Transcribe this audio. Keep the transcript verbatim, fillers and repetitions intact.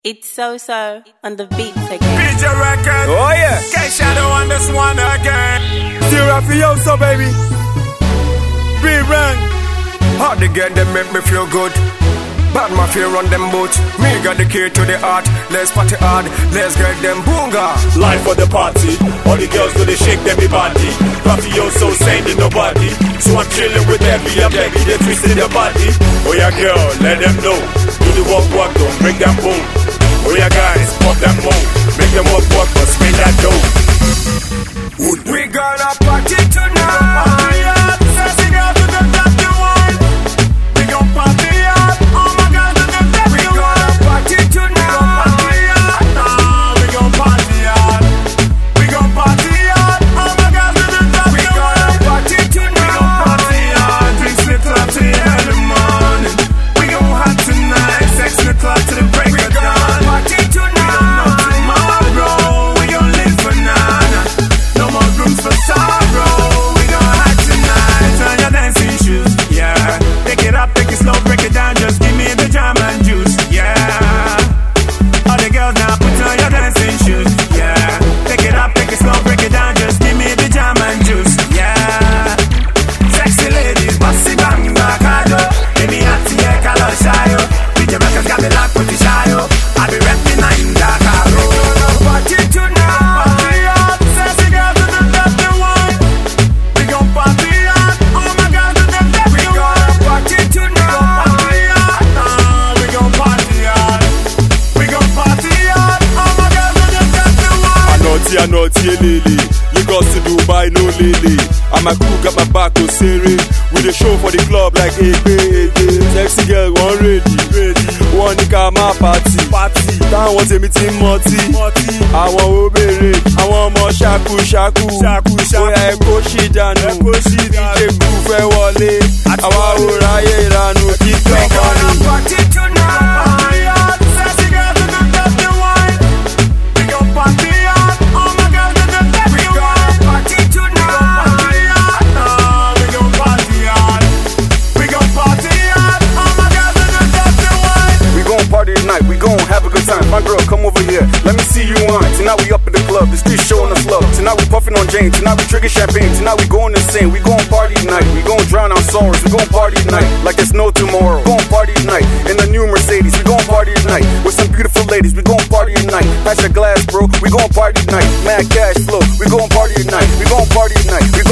It's so-so on the beats again. B J Record. Oh yeah. K-Shadow on this one again. Serafioso, baby. Re-rang. Hard to get them make me feel good. Bad mafia run them boats. Me got the key to the art. Let's party hard. Let's get them boonga. Life for the party. All the girls do they shake them body. Rafioso saying nobody. So I'm chilling with them. Me and Becky, they twisting their body. Oh yeah, girl, let them know. Do the walk, walk, don't break that boom. Oh yeah, guys, pop that move. Make them walk, walk, but spin that dough. We gonna party tonight. Sexy girl to the top, you want. We gon' party hard. Oh my God, to the top, we gonna party tonight. We gon' party hard. We gon' party hard. Oh my God, to the top, we gonna party tonight. We gon' party hard. Drinks the club till the early morning. We gon' hot tonight. Sex in the club to the break of dawn. Party tonight. Tomorrow we gon' live for nana. No more rooms for sorrow. We gon' hot tonight. Turn your dancing shoes, yeah. Pick it up, pick it slow, break it down. Just give me the jam and juice, yeah. All the girls now put on your dancing shoes, yeah. Pick it up, pick it slow, break it down. Just give me the jam and juice, yeah. Sexy ladies, bossy banga, cardo. Give me a tea, color shayo. B J Records got me locked with the shayo. I be reppin' in the caro. Party tonight. Sexy girls to the left and right. We gon' party hard. Oh my God, to the left. We gon' party tonight. We gon' party hard. We gon' party hard. Oh my God, to the left and right. Anoti, anoti, lily. Lagos to Dubai, no lily. And my crew got my back to Siri. We the show for the club like A B. Sexy girl, one ready, ready. One nigga, my party, party. That one take me team multi, multi. I want obere, I want more shaku, shaku, shaku, shaku. Oya eko shidanu, eko shidanu. D J Cool fẹ́ wọlé, àwa ò ráyè ìranu, keep your money. Party tonight. Sexy girl to the left and right. We gon' party hard. Oh my God, to the left. We gon' party tonight. We gon' party hard. We gon' party hard. Oh my God, to the left and right. We gon' party tonight, we gon' have a good time. My girl, come over here, let me see you wine. Tonight we up in the club, the streets showing us love. Tonight we puffin' on Jane, tonight we drinking champagne. Tonight we going insane, we gon' party tonight. We gon' drown our sorrows, we gon' party tonight like it's no tomorrow. Gon' party tonight in the new Mercedes, we gon' party tonight with some beautiful ladies. We gon' party tonight. Pass your glass, bro, we gon' party tonight. Mad cash flow, we gon' party tonight. We gon' party tonight. We